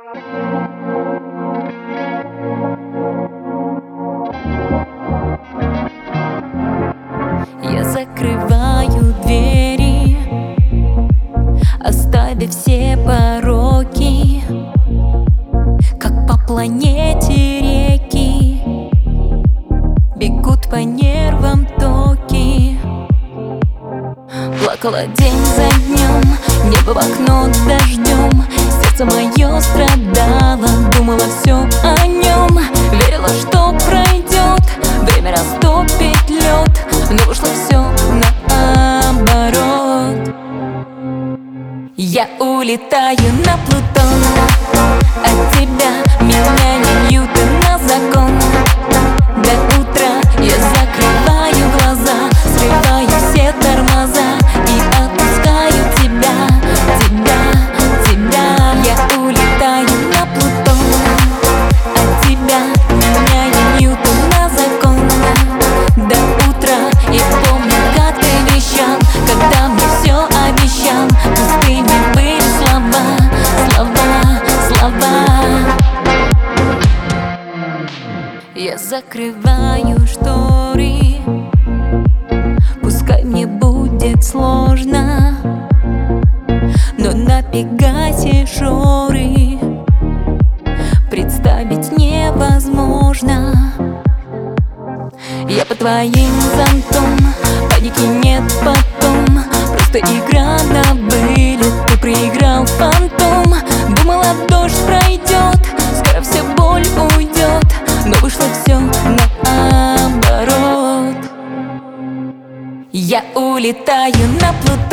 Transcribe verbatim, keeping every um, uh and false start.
Я закрываю двери, оставив все пороки, как по планете реки бегут по нервам токи. Плакала день за днем, небо в окно дождем. Сердце мое страдало, думала все о нем. Верила, что пройдет, время растопит лед, но вышло все наоборот. Я улетаю на Плутон, от тебя меня не Ньютон на закон. До утра я закрываю глаза, срываю все тормоза и отпускаю тебя, тебя, тебя. Я улетаю на Плутон, от тебя меня не Ньютон на закон. До утра я помню, как ты вещал, когда мне все обещал. Пустыми были слова, слова, слова. Я закрываю шторы, пускай мне будет сложно, но на Пегасе шоры представить невозможно. Я под твоим зонтом, паники нет потом, просто игра на вылет, ты проиграл фантом. Думала, дождь пройдет, скоро вся боль уйдет, но вышло все наоборот. Я улетаю на Плутон,